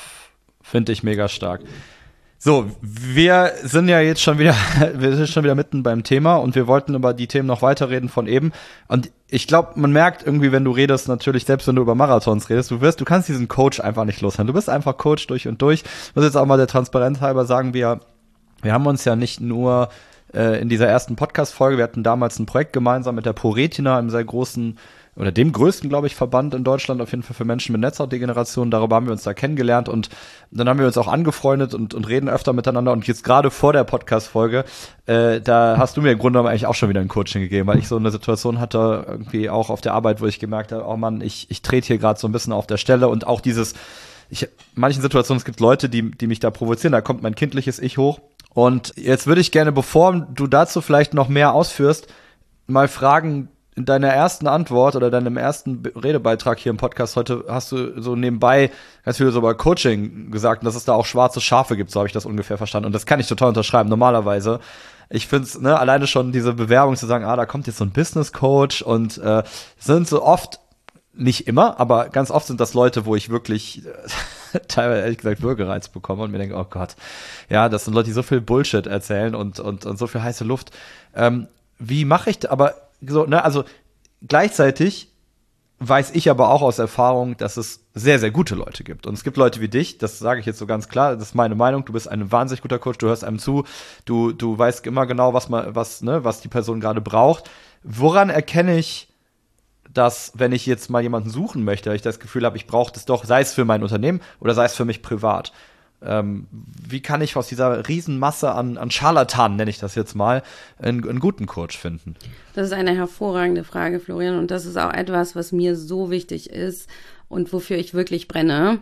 Finde ich mega stark. So, wir sind ja jetzt schon wieder, wir sind schon wieder mitten beim Thema und wir wollten über die Themen noch weiterreden von eben. Und ich glaube, man merkt irgendwie, wenn du redest, natürlich, selbst wenn du über Marathons redest, du wirst, du kannst diesen Coach einfach nicht loshaben. Du bist einfach Coach durch und durch. Ich muss jetzt auch mal der Transparenz halber sagen, wir, wir haben uns ja nicht nur in dieser ersten Podcast-Folge, wir hatten damals ein Projekt gemeinsam mit der ProRetina, einem sehr großen, oder dem größten, glaube ich, Verband in Deutschland, auf jeden Fall für Menschen mit Netzhautdegeneration. Darüber haben wir uns da kennengelernt und dann haben wir uns auch angefreundet und, und reden öfter miteinander. Und jetzt gerade vor der Podcast-Folge, äh, da hast du mir im Grunde genommen eigentlich auch schon wieder ein Coaching gegeben, weil ich so eine Situation hatte, irgendwie auch auf der Arbeit, wo ich gemerkt habe, oh Mann, ich, ich trete hier gerade so ein bisschen auf der Stelle und auch dieses, ich, in manchen Situationen, es gibt Leute, die, die mich da provozieren, da kommt mein kindliches Ich hoch. Und jetzt würde ich gerne, bevor du dazu vielleicht noch mehr ausführst, mal fragen, in deiner ersten Antwort oder deinem ersten Redebeitrag hier im Podcast heute hast du so nebenbei ganz viel so über Coaching gesagt und dass es da auch schwarze Schafe gibt, so habe ich das ungefähr verstanden. Und das kann ich total unterschreiben, normalerweise. Ich finde es, ne, alleine schon diese Bewerbung zu sagen, ah, da kommt jetzt so ein Business Coach und äh, sind so oft, nicht immer, aber ganz oft sind das Leute, wo ich wirklich äh, teilweise ehrlich gesagt Würgereiz bekomme und mir denke, oh Gott, ja, das sind Leute, die so viel Bullshit erzählen und und, und so viel heiße Luft. Ähm, wie mache ich, aber so, ne, also gleichzeitig weiß ich aber auch aus Erfahrung, dass es sehr, sehr gute Leute gibt. Und es gibt Leute wie dich, das sage ich jetzt so ganz klar, das ist meine Meinung, du bist ein wahnsinnig guter Coach, du hörst einem zu, du du weißt immer genau, was man, was, ne, was die Person gerade braucht. Woran erkenne ich, dass, wenn ich jetzt mal jemanden suchen möchte, ich das Gefühl habe, ich brauche das doch, sei es für mein Unternehmen oder sei es für mich privat. Ähm, wie kann ich aus dieser Riesenmasse an, an Scharlatanen, nenne ich das jetzt mal, einen, einen guten Coach finden? Das ist eine hervorragende Frage, Florian, und das ist auch etwas, was mir so wichtig ist und wofür ich wirklich brenne.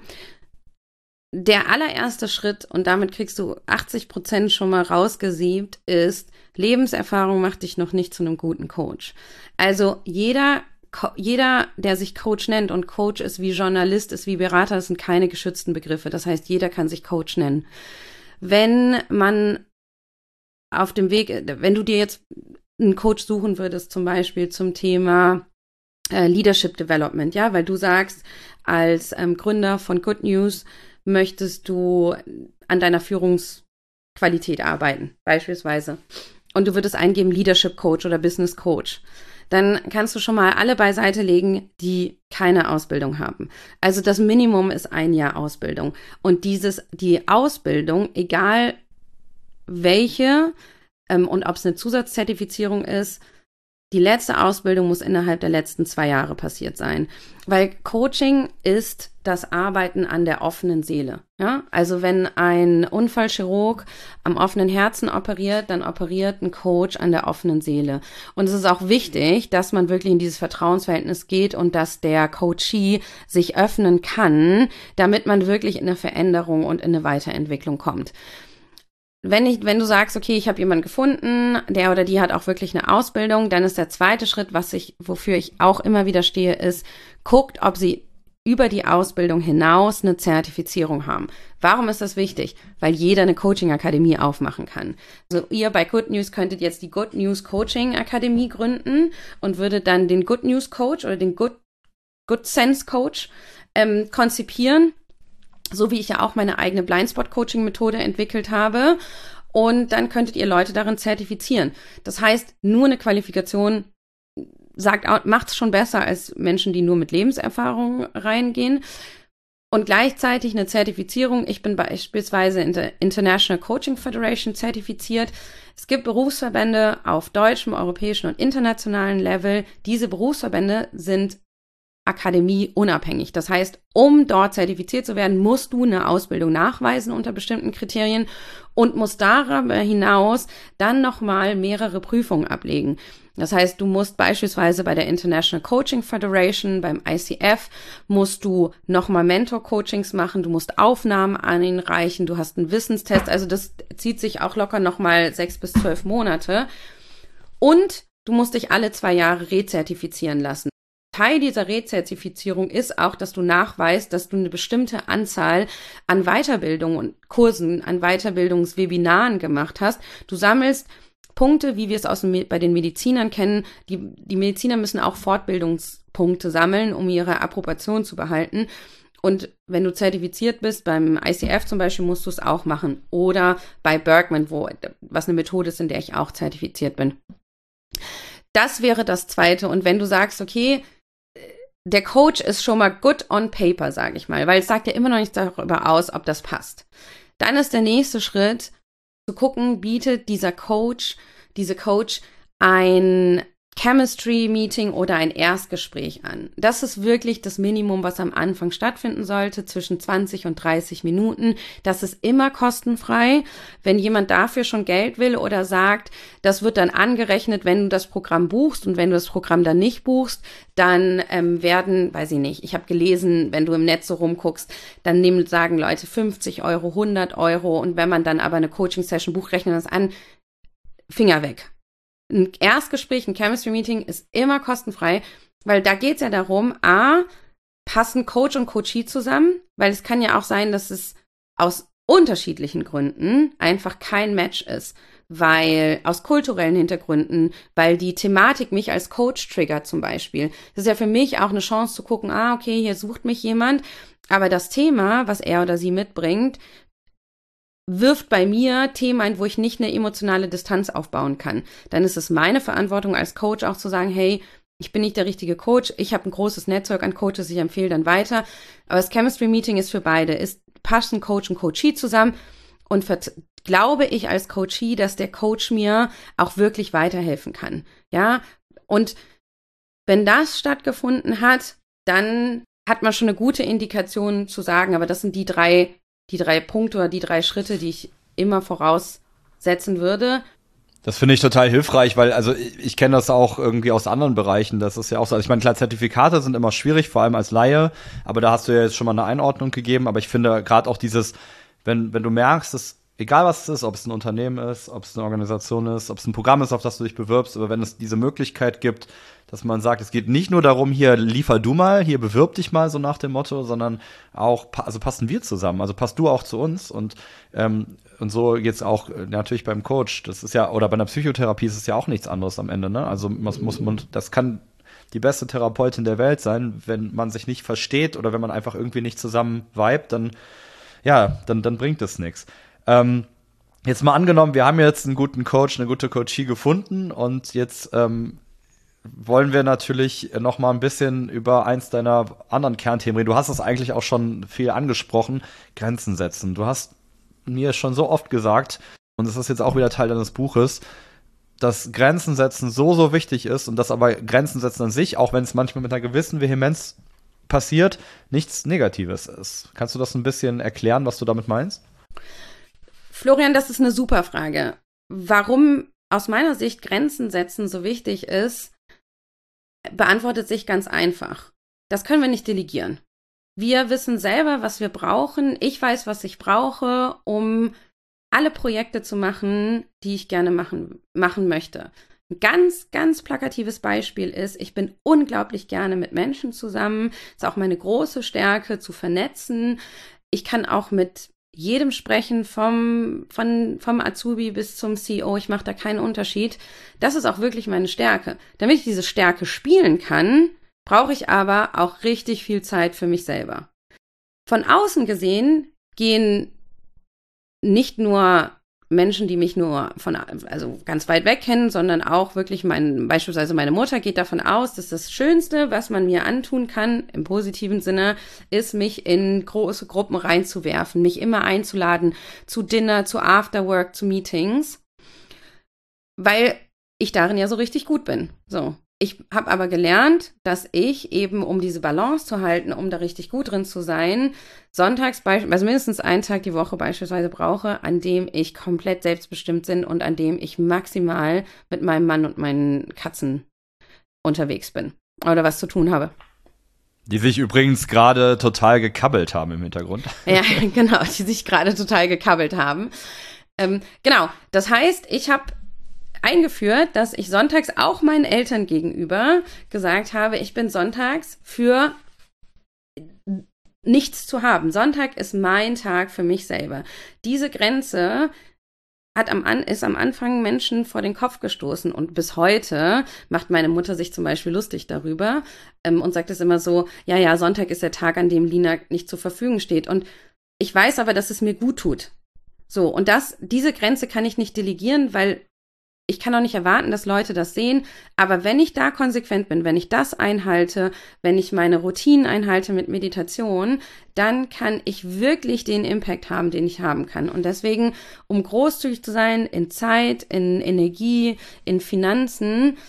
Der allererste Schritt, und damit kriegst du achtzig Prozent schon mal rausgesiebt, ist, Lebenserfahrung macht dich noch nicht zu einem guten Coach. Also jeder Jeder, der sich Coach nennt, und Coach ist wie Journalist, ist wie Berater, das sind keine geschützten Begriffe. Das heißt, jeder kann sich Coach nennen. Wenn man auf dem Weg, wenn du dir jetzt einen Coach suchen würdest, zum Beispiel zum Thema äh, Leadership Development, ja, weil du sagst, als ähm, Gründer von Good News möchtest du an deiner Führungsqualität arbeiten, beispielsweise. Und du würdest eingeben Leadership Coach oder Business Coach. Dann kannst du schon mal alle beiseite legen, die keine Ausbildung haben. Also das Minimum ist ein Jahr Ausbildung. Und dieses, die Ausbildung, egal welche ähm, und ob es eine Zusatzzertifizierung ist, die letzte Ausbildung muss innerhalb der letzten zwei Jahre passiert sein. Weil Coaching ist das Arbeiten an der offenen Seele. Ja? Also wenn ein Unfallchirurg am offenen Herzen operiert, dann operiert ein Coach an der offenen Seele. Und es ist auch wichtig, dass man wirklich in dieses Vertrauensverhältnis geht und dass der Coachee sich öffnen kann, damit man wirklich in eine Veränderung und in eine Weiterentwicklung kommt. Wenn ich, wenn du sagst, okay, ich habe jemanden gefunden, der oder die hat auch wirklich eine Ausbildung, dann ist der zweite Schritt, was ich, wofür ich auch immer wieder stehe, ist, guckt, ob sie über die Ausbildung hinaus eine Zertifizierung haben. Warum ist das wichtig? Weil jeder eine Coaching-Akademie aufmachen kann. Also ihr bei Good News könntet jetzt die Good News Coaching-Akademie gründen und würdet dann den Good News Coach oder den Good, Good Sense Coach ähm, konzipieren. So wie ich ja auch meine eigene Blindspot-Coaching-Methode entwickelt habe. Und dann könntet ihr Leute darin zertifizieren. Das heißt, nur eine Qualifikation sagt, macht es schon besser als Menschen, die nur mit Lebenserfahrung reingehen. Und gleichzeitig eine Zertifizierung. Ich bin beispielsweise in der International Coaching Federation zertifiziert. Es gibt Berufsverbände auf deutschem, europäischen und internationalen Level. Diese Berufsverbände sind Akademie unabhängig. Das heißt, um dort zertifiziert zu werden, musst du eine Ausbildung nachweisen unter bestimmten Kriterien und musst darüber hinaus dann nochmal mehrere Prüfungen ablegen. Das heißt, du musst beispielsweise bei der International Coaching Federation, beim I C F, musst du nochmal Mentor-Coachings machen, du musst Aufnahmen einreichen, du hast einen Wissenstest, also das zieht sich auch locker nochmal sechs bis zwölf Monate. Und du musst dich alle zwei Jahre rezertifizieren lassen. Teil dieser Rezertifizierung ist auch, dass du nachweist, dass du eine bestimmte Anzahl an Weiterbildungen und Kursen, an Weiterbildungswebinaren gemacht hast. Du sammelst Punkte, wie wir es aus dem, bei den Medizinern kennen. Die, die Mediziner müssen auch Fortbildungspunkte sammeln, um ihre Approbation zu behalten. Und wenn du zertifiziert bist, beim I C F zum Beispiel, musst du es auch machen. Oder bei Berkman, wo, was eine Methode ist, in der ich auch zertifiziert bin. Das wäre das Zweite. Und wenn du sagst, okay, der Coach ist schon mal good on paper, sage ich mal, weil es sagt ja immer noch nichts darüber aus, ob das passt. Dann ist der nächste Schritt, zu gucken, bietet dieser Coach, diese Coach ein Chemistry-Meeting oder ein Erstgespräch an. Das ist wirklich das Minimum, was am Anfang stattfinden sollte, zwischen zwanzig und dreißig Minuten. Das ist immer kostenfrei. Wenn jemand dafür schon Geld will oder sagt, das wird dann angerechnet, wenn du das Programm buchst, und wenn du das Programm dann nicht buchst, dann ähm, werden, weiß ich nicht, ich habe gelesen, wenn du im Netz so rumguckst, dann nehmen, sagen Leute fünfzig Euro, hundert Euro, und wenn man dann aber eine Coaching-Session bucht, rechnen das an, Finger weg. Ein Erstgespräch, ein Chemistry-Meeting ist immer kostenfrei, weil da geht es ja darum, a, passen Coach und Coachee zusammen, weil es kann ja auch sein, dass es aus unterschiedlichen Gründen einfach kein Match ist, weil aus kulturellen Hintergründen, weil die Thematik mich als Coach triggert zum Beispiel. Das ist ja für mich auch eine Chance zu gucken, ah, okay, hier sucht mich jemand, aber das Thema, was er oder sie mitbringt, wirft bei mir Themen ein, wo ich nicht eine emotionale Distanz aufbauen kann. Dann ist es meine Verantwortung als Coach auch zu sagen, hey, ich bin nicht der richtige Coach, ich habe ein großes Netzwerk an Coaches, ich empfehle dann weiter. Aber das Chemistry-Meeting ist für beide. Es passen Coach und Coachee zusammen, und vert- glaube ich als Coachee, dass der Coach mir auch wirklich weiterhelfen kann. Ja, und wenn das stattgefunden hat, dann hat man schon eine gute Indikation zu sagen, aber das sind die drei die drei Punkte oder die drei Schritte, die ich immer voraussetzen würde. Das finde ich total hilfreich, weil, also ich, ich kenne das auch irgendwie aus anderen Bereichen, das ist ja auch so, also ich meine, klar, Zertifikate sind immer schwierig, vor allem als Laie, aber da hast du ja jetzt schon mal eine Einordnung gegeben, aber ich finde gerade auch dieses, wenn wenn du merkst, dass egal was es ist, ob es ein Unternehmen ist, ob es eine Organisation ist, ob es ein Programm ist, auf das du dich bewirbst, aber wenn es diese Möglichkeit gibt, dass man sagt, es geht nicht nur darum, hier liefer du mal, hier bewirb dich mal, so nach dem Motto, sondern auch, also passen wir zusammen, also passt du auch zu uns und ähm, und so jetzt auch äh, natürlich beim Coach, das ist ja, oder bei einer Psychotherapie ist es ja auch nichts anderes am Ende, ne? Also was muss man, das kann die beste Therapeutin der Welt sein, wenn man sich nicht versteht oder wenn man einfach irgendwie nicht zusammen vibet, dann ja, dann dann bringt es nichts. Ähm, jetzt mal angenommen, wir haben jetzt einen guten Coach, eine gute Coachie gefunden und jetzt ähm, wollen wir natürlich noch mal ein bisschen über eins deiner anderen Kernthemen reden. Du hast es eigentlich auch schon viel angesprochen, Grenzen setzen. Du hast mir schon so oft gesagt, und es ist jetzt auch wieder Teil deines Buches, dass Grenzen setzen so, so wichtig ist und dass aber Grenzen setzen an sich, auch wenn es manchmal mit einer gewissen Vehemenz passiert, nichts Negatives ist. Kannst du das ein bisschen erklären, was du damit meinst? Florian, das ist eine super Frage. Warum aus meiner Sicht Grenzen setzen so wichtig ist, beantwortet sich ganz einfach. Das können wir nicht delegieren. Wir wissen selber, was wir brauchen. Ich weiß, was ich brauche, um alle Projekte zu machen, die ich gerne machen, machen möchte. Ein ganz, ganz plakatives Beispiel ist, ich bin unglaublich gerne mit Menschen zusammen. Ist auch meine große Stärke, zu vernetzen. Ich kann auch mit jedem sprechen, vom, von, vom Azubi bis zum C E O. Ich mache da keinen Unterschied. Das ist auch wirklich meine Stärke. Damit ich diese Stärke spielen kann, brauche ich aber auch richtig viel Zeit für mich selber. Von außen gesehen gehen nicht nur Menschen, die mich nur von, also ganz weit weg kennen, sondern auch wirklich mein, beispielsweise meine Mutter geht davon aus, dass das Schönste, was man mir antun kann, im positiven Sinne, ist, mich in große Gruppen reinzuwerfen, mich immer einzuladen zu Dinner, zu Afterwork, zu Meetings, weil ich darin ja so richtig gut bin. So. Ich habe aber gelernt, dass ich eben, um diese Balance zu halten, um da richtig gut drin zu sein, sonntags, also mindestens einen Tag die Woche beispielsweise brauche, an dem ich komplett selbstbestimmt bin und an dem ich maximal mit meinem Mann und meinen Katzen unterwegs bin oder was zu tun habe. Die sich übrigens gerade total gekabbelt haben im Hintergrund. Ja, genau, die sich gerade total gekabbelt haben. Ähm, genau, das heißt, ich habe eingeführt, dass ich sonntags auch meinen Eltern gegenüber gesagt habe, ich bin sonntags für nichts zu haben. Sonntag ist mein Tag für mich selber. Diese Grenze hat am An- ist am Anfang Menschen vor den Kopf gestoßen und bis heute macht meine Mutter sich zum Beispiel lustig darüber ähm, und sagt es immer so, ja, ja, Sonntag ist der Tag, an dem Lina nicht zur Verfügung steht und ich weiß aber, dass es mir gut tut. So, und das, diese Grenze kann ich nicht delegieren, weil ich kann auch nicht erwarten, dass Leute das sehen, aber wenn ich da konsequent bin, wenn ich das einhalte, wenn ich meine Routinen einhalte mit Meditation, dann kann ich wirklich den Impact haben, den ich haben kann. Und deswegen, um großzügig zu sein in Zeit, in Energie, in Finanzen,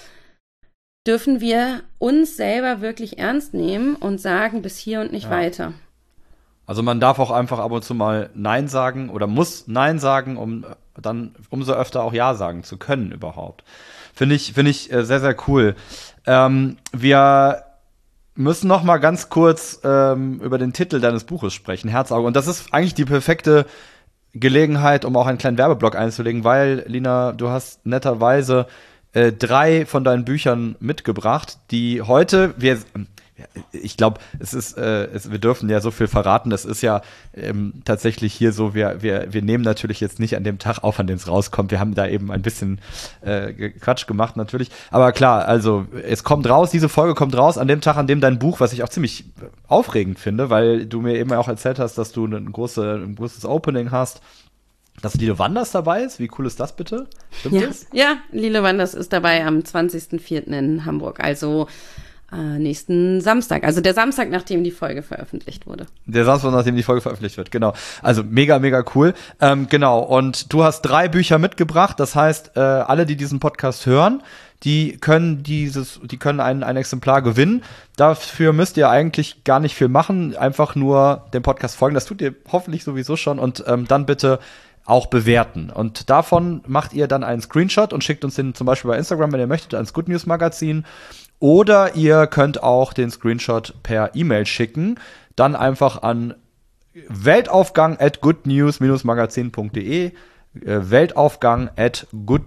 dürfen wir uns selber wirklich ernst nehmen und sagen, bis hier und nicht ja. weiter. Also man darf auch einfach ab und zu mal Nein sagen oder muss Nein sagen, um dann umso öfter auch Ja sagen zu können überhaupt. Finde ich, finde ich äh, sehr, sehr cool. Ähm, wir müssen noch mal ganz kurz ähm, über den Titel deines Buches sprechen, Herzauge. Und das ist eigentlich die perfekte Gelegenheit, um auch einen kleinen Werbeblock einzulegen, weil, Lina, du hast netterweise äh, drei von deinen Büchern mitgebracht, die heute, wir ich glaube, es ist, äh, es, wir dürfen ja so viel verraten. Das ist ja ähm, tatsächlich hier so, wir, wir, wir nehmen natürlich jetzt nicht an dem Tag auf, an dem es rauskommt. Wir haben da eben ein bisschen äh, Quatsch gemacht natürlich. Aber klar, also es kommt raus, diese Folge kommt raus an dem Tag, an dem dein Buch, was ich auch ziemlich aufregend finde, weil du mir eben auch erzählt hast, dass du ein, große, ein großes Opening hast. Dass Lilo Wanders dabei ist? Wie cool ist das bitte? Stimmt ja, das? Ja, Lilo Wanders ist dabei am zwanzigsten vierten in Hamburg. Also Äh, nächsten Samstag, also der Samstag, nachdem die Folge veröffentlicht wurde. Der Samstag, nachdem die Folge veröffentlicht wird, genau. Also mega, mega cool. Ähm, genau, und du hast drei Bücher mitgebracht, das heißt, äh, alle, die diesen Podcast hören, die können dieses, die können ein, ein Exemplar gewinnen. Dafür müsst ihr eigentlich gar nicht viel machen, einfach nur dem Podcast folgen, das tut ihr hoffentlich sowieso schon und ähm, dann bitte auch bewerten. Und davon macht ihr dann einen Screenshot und schickt uns den zum Beispiel bei Instagram, wenn ihr möchtet, ans Good News Magazin. Oder ihr könnt auch den Screenshot per E-Mail schicken, dann einfach an Weltaufgang at goodnews-magazin.de äh, Weltaufgang at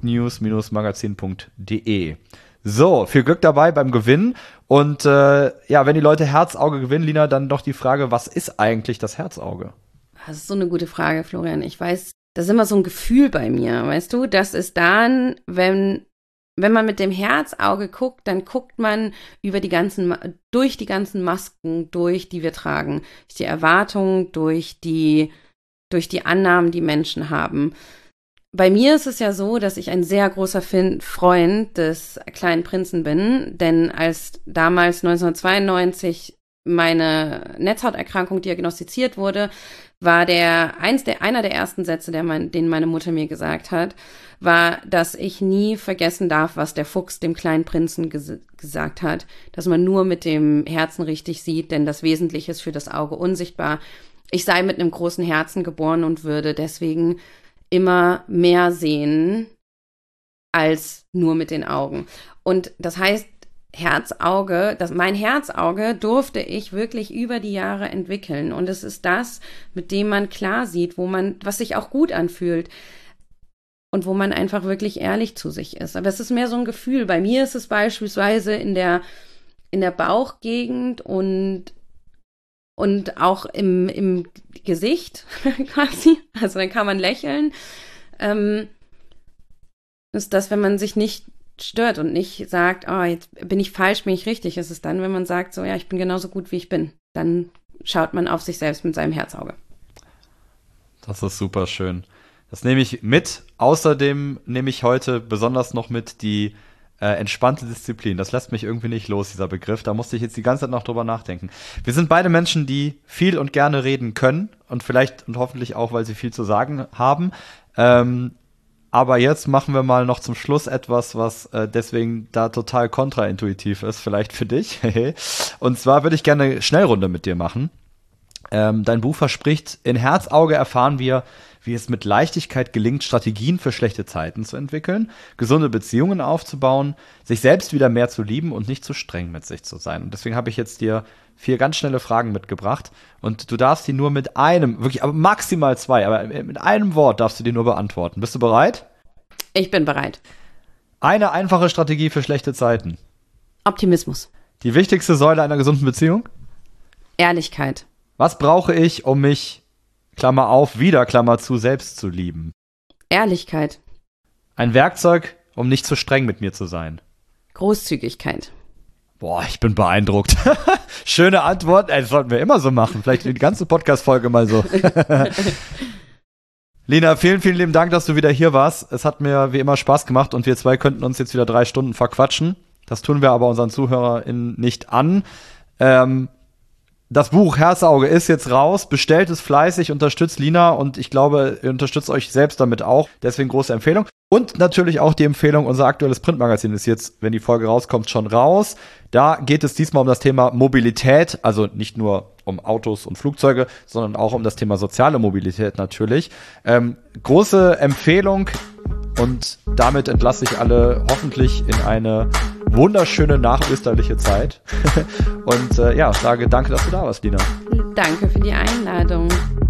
goodnews-magazin.de. So, viel Glück dabei beim Gewinnen. Und äh, ja, wenn die Leute Herzauge gewinnen, Lina, dann doch die Frage, was ist eigentlich das Herzauge? Das ist so eine gute Frage, Florian. Ich weiß, das ist immer so ein Gefühl bei mir, weißt du? Das ist dann, wenn, wenn man mit dem Herzauge guckt, dann guckt man über die ganzen, durch die ganzen Masken durch, die wir tragen. Durch die Erwartungen, durch die, durch die Annahmen, die Menschen haben. Bei mir ist es ja so, dass ich ein sehr großer Fin- Freund des Kleinen Prinzen bin, denn als damals neunzehnhundertzweiundneunzig meine Netzhauterkrankung diagnostiziert wurde, war der, eins der, einer der ersten Sätze, der mein, den meine Mutter mir gesagt hat, war, dass ich nie vergessen darf, was der Fuchs dem Kleinen Prinzen ges- gesagt hat, dass man nur mit dem Herzen richtig sieht, denn das Wesentliche ist für das Auge unsichtbar. Ich sei mit einem großen Herzen geboren und würde deswegen immer mehr sehen als nur mit den Augen. Und das heißt, Herzauge, das, mein Herzauge durfte ich wirklich über die Jahre entwickeln. Und es ist das, mit dem man klar sieht, wo man, was sich auch gut anfühlt und wo man einfach wirklich ehrlich zu sich ist. Aber es ist mehr so ein Gefühl. Bei mir ist es beispielsweise in der, in der Bauchgegend und Und auch im, im Gesicht quasi, also dann kann man lächeln, ähm, ist das, wenn man sich nicht stört und nicht sagt, oh, jetzt bin ich falsch, bin ich richtig. Es ist dann, wenn man sagt, so, ja, ich bin genauso gut, wie ich bin. Dann schaut man auf sich selbst mit seinem Herzauge. Das ist super schön. Das nehme ich mit. Außerdem nehme ich heute besonders noch mit die Äh, entspannte Disziplin. Das lässt mich irgendwie nicht los, dieser Begriff. Da musste ich jetzt die ganze Zeit noch drüber nachdenken. Wir sind beide Menschen, die viel und gerne reden können und vielleicht und hoffentlich auch, weil sie viel zu sagen haben. Ähm, aber jetzt machen wir mal noch zum Schluss etwas, was äh, deswegen da total kontraintuitiv ist, vielleicht für dich. Und zwar würde ich gerne eine Schnellrunde mit dir machen. Ähm, dein Buch verspricht, in Herzauge erfahren wir, wie es mit Leichtigkeit gelingt, Strategien für schlechte Zeiten zu entwickeln, gesunde Beziehungen aufzubauen, sich selbst wieder mehr zu lieben und nicht zu streng mit sich zu sein. Und deswegen habe ich jetzt dir vier ganz schnelle Fragen mitgebracht und du darfst die nur mit einem, wirklich, aber maximal zwei, aber mit einem Wort darfst du die nur beantworten. Bist du bereit? Ich bin bereit. Eine einfache Strategie für schlechte Zeiten. Optimismus. Die wichtigste Säule einer gesunden Beziehung? Ehrlichkeit. Was brauche ich, um mich, Klammer auf, wieder, Klammer zu, selbst zu lieben? Ehrlichkeit. Ein Werkzeug, um nicht zu streng mit mir zu sein. Großzügigkeit. Boah, ich bin beeindruckt. Schöne Antwort. Ey, das sollten wir immer so machen. Vielleicht die ganze Podcast-Folge mal so. Lina, vielen, vielen lieben Dank, dass du wieder hier warst. Es hat mir wie immer Spaß gemacht und wir zwei könnten uns jetzt wieder drei Stunden verquatschen. Das tun wir aber unseren ZuhörerInnen nicht an. Ähm, Das Buch Herzauge ist jetzt raus, bestellt es fleißig, unterstützt Lina und ich glaube, ihr unterstützt euch selbst damit auch. Deswegen große Empfehlung. Und natürlich auch die Empfehlung, unser aktuelles Printmagazin ist jetzt, wenn die Folge rauskommt, schon raus. Da geht es diesmal um das Thema Mobilität, also nicht nur um Autos und Flugzeuge, sondern auch um das Thema soziale Mobilität natürlich. Ähm, große Empfehlung und damit entlasse ich alle hoffentlich in eine wunderschöne nachösterliche Zeit. Und äh, ja, sage danke, dass du da warst, Lina. Danke für die Einladung.